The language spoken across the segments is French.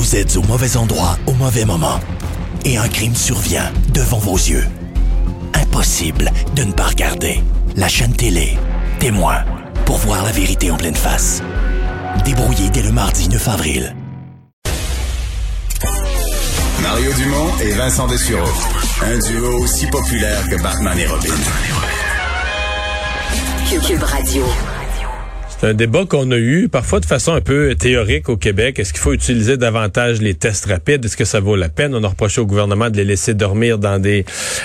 Vous êtes au mauvais endroit au mauvais moment. Et un crime survient devant vos yeux. Impossible de ne pas regarder. La chaîne télé, Témoin, pour voir la vérité en pleine face. Débrouillé dès le mardi 9 avril. Mario Dumont et Vincent Dessureau. Un duo aussi populaire que Batman et Robin. Cube Radio. C'est un débat qu'on a eu parfois de façon un peu théorique au Québec. Est-ce qu'il faut utiliser davantage les tests rapides? Est-ce que ça vaut la peine? On a reproché au gouvernement de les laisser dormir dans des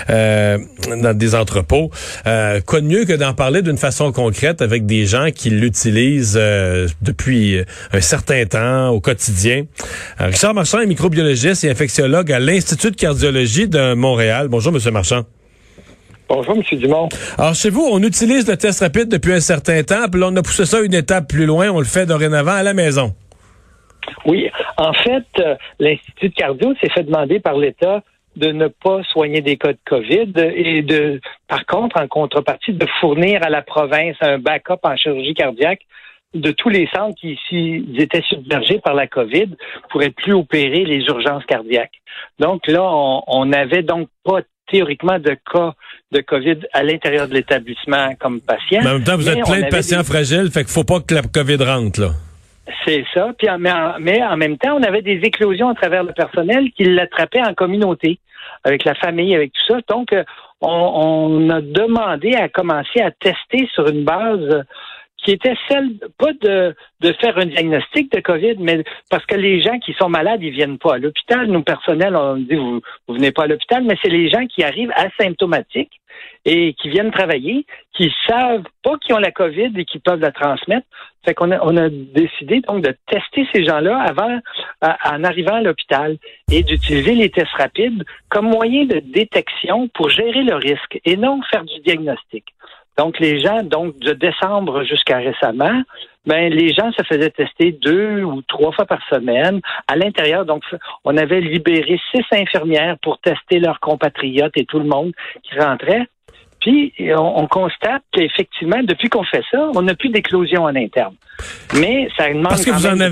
entrepôts. Quoi de mieux que d'en parler d'une façon concrète avec des gens qui l'utilisent depuis un certain temps au quotidien. Richard Marchand est microbiologiste et infectiologue à l'Institut de cardiologie de Montréal. Bonjour, M. Marchand. Bonjour, M. Dumont. Alors, chez vous, on utilise le test rapide depuis un certain temps, puis là, on a poussé ça une étape plus loin, on le fait dorénavant à la maison. Oui, en fait, l'Institut de cardio s'est fait demander par l'État de ne pas soigner des cas de COVID et par contre, en contrepartie, de fournir à la province un backup en chirurgie cardiaque de tous les centres qui, s'ils étaient submergés par la COVID, pourraient plus opérer les urgences cardiaques. Donc là, on n'avait donc pas théoriquement de cas de COVID à l'intérieur de l'établissement comme patient. Mais en même temps, vous êtes plein de patients fragiles, fait qu'il faut pas que la COVID rentre, là. C'est ça. Puis mais en même temps, on avait des éclosions à travers le personnel qui l'attrapaient en communauté, avec la famille, avec tout ça. Donc, on a demandé à commencer à tester sur une base qui était celle, pas de faire un diagnostic de COVID, mais parce que les gens qui sont malades, ils viennent pas à l'hôpital. Nous, personnel, on dit, vous venez pas à l'hôpital, mais c'est les gens qui arrivent asymptomatiques et qui viennent travailler, qui savent pas qu'ils ont la COVID et qui peuvent la transmettre. Fait qu'on a décidé donc de tester ces gens-là avant, en arrivant à l'hôpital et d'utiliser les tests rapides comme moyen de détection pour gérer le risque et non faire du diagnostic. Donc, les gens, de décembre jusqu'à récemment, les gens se faisaient tester 2 ou 3 fois par semaine à l'intérieur. Donc, on avait libéré 6 infirmières pour tester leurs compatriotes et tout le monde qui rentrait. Puis, on constate qu'effectivement, depuis qu'on fait ça, on n'a plus d'éclosion en interne. Mais ça demande. Parce que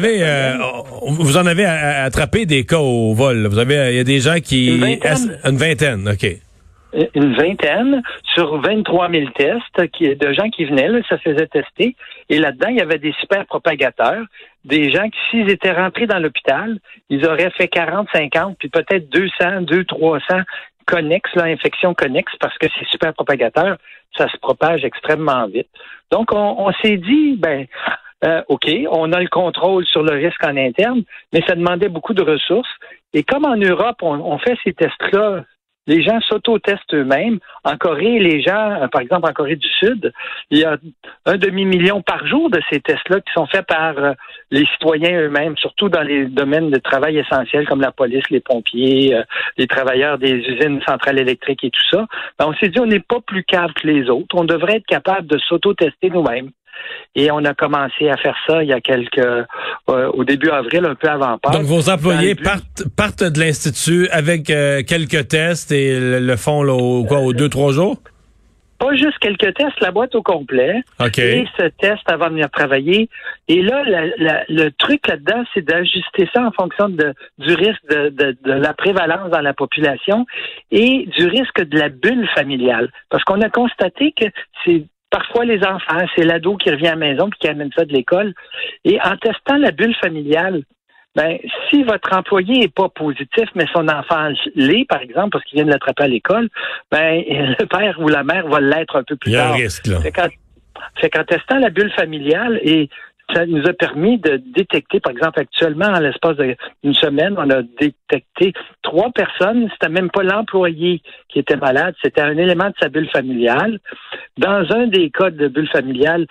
vous en avez attrapé des cas au vol. Il y a des gens qui. Une vingtaine, OK. Une vingtaine sur 23 000 tests de gens qui venaient, là, ça se faisait tester. Et là-dedans, il y avait des super propagateurs, des gens qui, s'ils étaient rentrés dans l'hôpital, ils auraient fait 40, 50, puis peut-être 200, 300 connexes, infections connexes, parce que ces super propagateurs, ça se propage extrêmement vite. Donc, on s'est dit, OK, on a le contrôle sur le risque en interne, mais ça demandait beaucoup de ressources. Et comme en Europe, on fait ces tests-là, les gens s'auto-testent eux-mêmes. En Corée, les gens, par exemple en Corée du Sud, il y a 1,5 million par jour de ces tests-là qui sont faits par les citoyens eux-mêmes, surtout dans les domaines de travail essentiels comme la police, les pompiers, les travailleurs des usines centrales électriques et tout ça. On s'est dit, on n'est pas plus câble que les autres. On devrait être capable de s'auto-tester nous-mêmes. Et on a commencé à faire ça il y a au début avril, un peu avant Pâques. Donc, vos employés partent de l'Institut avec quelques tests et le font aux 2-3 jours? Pas juste quelques tests, la boîte au complet. OK. Et ce test avant de venir travailler. Et là, le truc là-dedans, c'est d'ajuster ça en fonction du risque de la prévalence dans la population et du risque de la bulle familiale. Parce qu'on a constaté que c'est parfois les enfants, c'est l'ado qui revient à la maison puis qui amène ça de l'école. Et en testant la bulle familiale, si votre employé n'est pas positif, mais son enfant l'est, par exemple, parce qu'il vient de l'attraper à l'école, le père ou la mère va l'être un peu plus tard. Il y a un risque, là. C'est qu'en testant la bulle familiale, et ça nous a permis de détecter, par exemple, actuellement, en l'espace d'une semaine, on a détecté 3 personnes. C'était même pas l'employé qui était malade, c'était un élément de sa bulle familiale. Dans un des cas de bulle familiale,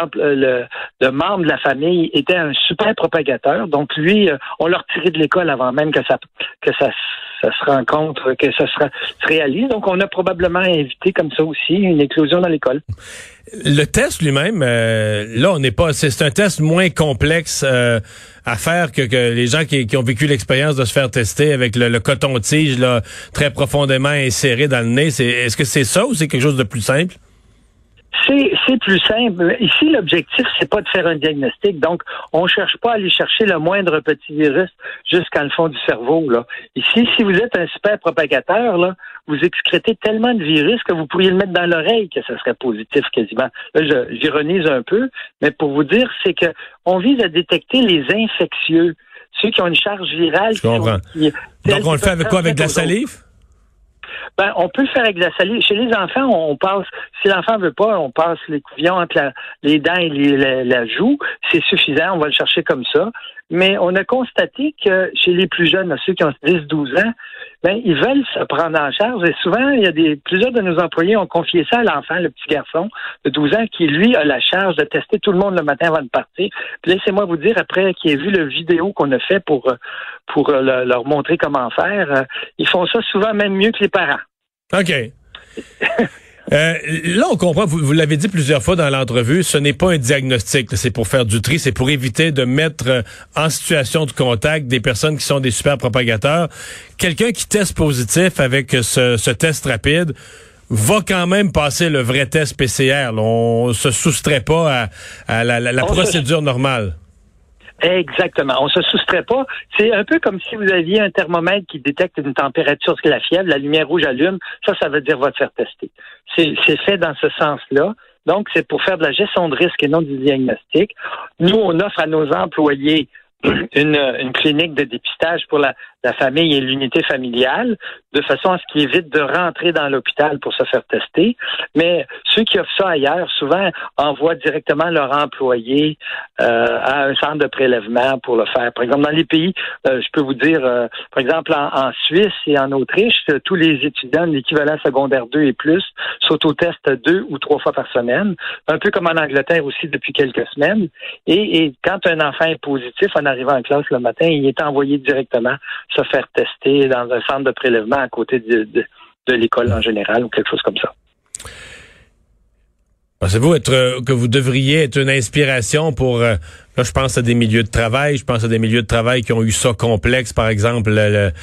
le membre de la famille était un super propagateur. Donc, lui, on l'a retiré de l'école avant même que ça se rencontre, que ça se réalise. Donc, on a probablement évité comme ça aussi une éclosion dans l'école. Le test lui-même, là, c'est un test moins complexe à faire que les gens qui ont vécu l'expérience de se faire tester avec le coton-tige là, très profondément inséré dans le nez. Est-ce que c'est ça ou c'est quelque chose de plus simple? C'est plus simple. Ici, l'objectif, c'est pas de faire un diagnostic. Donc, on cherche pas à aller chercher le moindre petit virus jusqu'à le fond du cerveau, là. Ici, si vous êtes un super propagateur, là, vous excrétez tellement de virus que vous pourriez le mettre dans l'oreille que ça serait positif quasiment. Là, j'ironise un peu, mais pour vous dire, c'est que on vise à détecter les infectieux, ceux qui ont une charge virale. Je comprends. Donc, on le fait avec quoi? Avec de la salive? Ben, on peut le faire avec de la salive. Chez les enfants, on passe, si l'enfant veut pas, on passe l'écouvillon entre les dents et la joue. C'est suffisant, on va le chercher comme ça. Mais on a constaté que chez les plus jeunes, ceux qui ont 10-12 ans, ben, ils veulent se prendre en charge. Et souvent, plusieurs de nos employés ont confié ça à l'enfant, le petit garçon de 12 ans, qui, lui, a la charge de tester tout le monde le matin avant de partir. Puis laissez-moi vous dire, après qu'il ait vu le vidéo qu'on a fait pour leur montrer comment faire, ils font ça souvent même mieux que les parents. OK. Là, on comprend, vous l'avez dit plusieurs fois dans l'entrevue, ce n'est pas un diagnostic, c'est pour faire du tri, c'est pour éviter de mettre en situation de contact des personnes qui sont des super propagateurs. Quelqu'un qui teste positif avec ce test rapide va quand même passer le vrai test PCR. Là. On se soustrait pas à la procédure normale. Exactement. On se soustrait pas. C'est un peu comme si vous aviez un thermomètre qui détecte une température, ce que la fièvre, la lumière rouge allume. Ça veut dire va te faire tester. C'est fait dans ce sens-là. Donc, c'est pour faire de la gestion de risque et non du diagnostic. Nous, on offre à nos employés une clinique de dépistage pour la famille et l'unité familiale, de façon à ce qu'ils évitent de rentrer dans l'hôpital pour se faire tester. Mais ceux qui offrent ça ailleurs, souvent, envoient directement leur employé à un centre de prélèvement pour le faire. Par exemple, dans les pays, je peux vous dire, par exemple, en Suisse et en Autriche, tous les étudiants de l'équivalent secondaire 2 et plus s'autotestent 2 ou 3 fois par semaine, un peu comme en Angleterre aussi depuis quelques semaines. Et quand un enfant est positif, en arrivant en classe le matin, il est envoyé directement se faire tester dans un centre de prélèvement à côté de l'école en général ou quelque chose comme ça. Pensez-vous que vous devriez être une inspiration pour, là je pense à des milieux de travail, je pense à des milieux de travail qui ont eu ça complexe, par exemple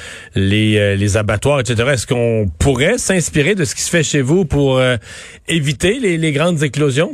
les abattoirs, etc. Est-ce qu'on pourrait s'inspirer de ce qui se fait chez vous pour éviter les grandes éclosions?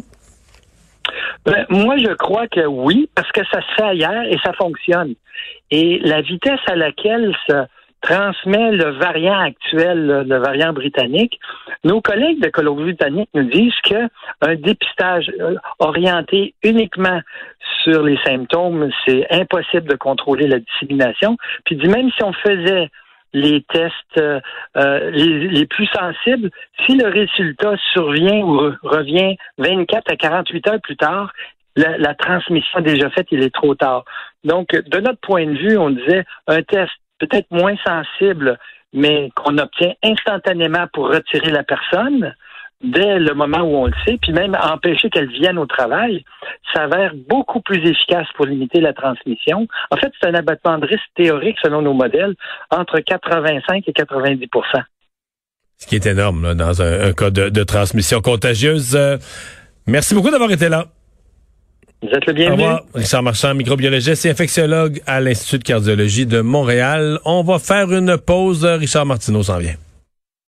Ben, moi, je crois que oui, parce que ça se fait ailleurs et ça fonctionne. Et la vitesse à laquelle se transmet le variant actuel, le variant britannique, nos collègues de Colombie-Britannique nous disent qu'un dépistage orienté uniquement sur les symptômes, c'est impossible de contrôler la dissémination. Puis même si on faisait les tests les plus sensibles, si le résultat survient ou revient 24 à 48 heures plus tard, la transmission déjà faite, il est trop tard. Donc, de notre point de vue, on disait un test peut-être moins sensible, mais qu'on obtient instantanément pour retirer la personne dès le moment où on le sait, puis même empêcher qu'elle vienne au travail, s'avère beaucoup plus efficace pour limiter la transmission. En fait, c'est un abattement de risque théorique, selon nos modèles, entre 85 et 90 %. Ce qui est énorme là, dans un cas de transmission contagieuse. Merci beaucoup d'avoir été là. Vous êtes le bienvenu. Au revoir. Richard Marchand, microbiologiste et infectiologue à l'Institut de cardiologie de Montréal. On va faire une pause. Richard Martineau s'en vient.